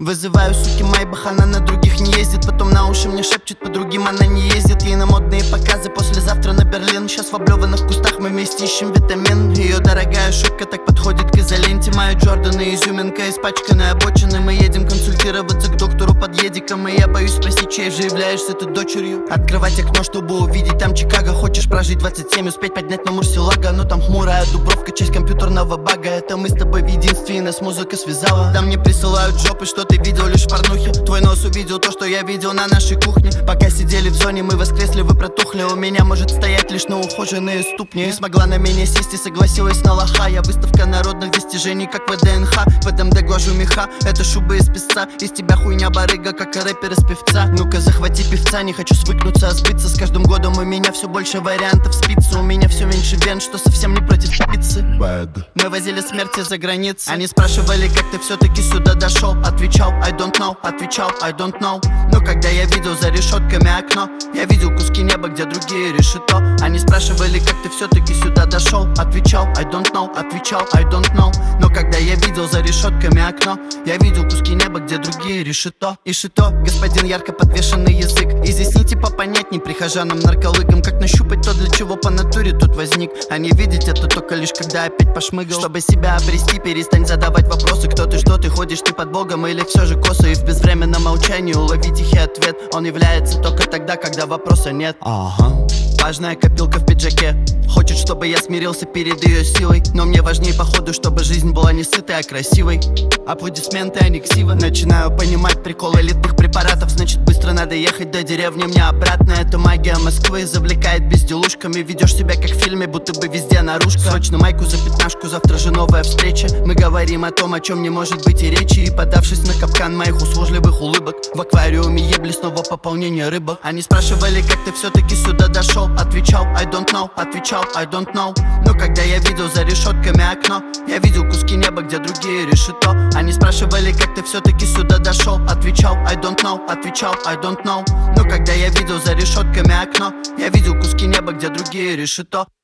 Вызываю, суки, Майбах, она на других не ездит. Потом на уши мне шепчет, по другим она не ездит. Ей на модные показы, послезавтра на Берлин. Сейчас в облеванных кустах мы вместе ищем витамин. Ее дорогая шутка так подходит к изоленте. Мои Джорданы, изюминка, испачканной обочины. Мы едем консультироваться к доктору под едиком. И я боюсь спросить, чей же являешься ты дочерью. Открывать окно, чтобы увидеть там Чикаго. Хочешь прожить 27, успеть поднять на Мурсилага. Но там хмурая Дубровка, часть компьютерного бага. Это мы с тобой в единстве, и нас музыка связала. Там мне присылают жопы, что ты видел лишь в порнухе. Твой нос увидел то, что я видел на нашей кухне. Пока сидели в зоне, мы воскресли, вы протухли. У меня может стоять лишь на ухоженные ступни. Не смогла на меня сесть и согласилась на лоха. Я выставка народных достижений, как ВДНХ. В ДМД глажу меха, это шубы из песца. Из тебя хуйня барыга, как и рэпер из певца. Ну-ка захвати певца, не хочу свыкнуться, а сбыться. С каждым годом у меня все больше вариантов спицы. У меня все меньше вен, что совсем не против пиццы. Мы возили смерти за границей. Они спрашивали, как ты все-таки сюда дошел. Отвечал, I don't know, отвечал, I don't know. Но когда я видел за решетками окно, я видел куски неба, где другие решето. Они спрашивали, как ты все-таки сюда дошел. Отвечал, I don't know, отвечал, I don't know. Но когда я видел за решетками окно, я видел куски неба, где другие решето. И шито, господин ярко подвешенный язык. И здесь не типа понятней прихожанам, нарколыгам. Как нащупать то, для чего по натуре тут возник. А не видеть это только лишь когда опять пошмыгал. Чтобы себя обрести, перестань задавать вопросы. Кто ты, что ты, ходишь ты под Богом или все же косо. И в безвременном молчании улови тихий ответ. Он является только тогда, когда вопроса нет. Важная копилка в пиджаке. Хочет, чтобы я смирился перед ее силой. Но мне важнее походу, чтобы жизнь была не сытой, а красивой. Аплодисменты, а не ксива. Начинаю понимать прикол элитных препаратов. Значит, быстро надо ехать до деревни мне обратно. Это магия Москвы завлекает безделушками. Ведешь себя как в фильме, будто бы везде наружка. Срочно майку за 15, завтра же новая встреча. Мы говорим о том, о чем не может быть и речи. И подавшись на капкан моих услужливых улыбок, в аквариуме ебли снова пополнение рыбок. Они спрашивали, как ты все-таки сюда дошел. Отвечал, I don't know, отвечал, I don't know. Но когда я видел за решетками окно, я видел куски неба, где другие решето. Они спрашивали, как ты все-таки сюда дошел. Отвечал, I don't know, отвечал, I don't know. Но когда я видел за решетками окно, я видел куски неба, где другие решето.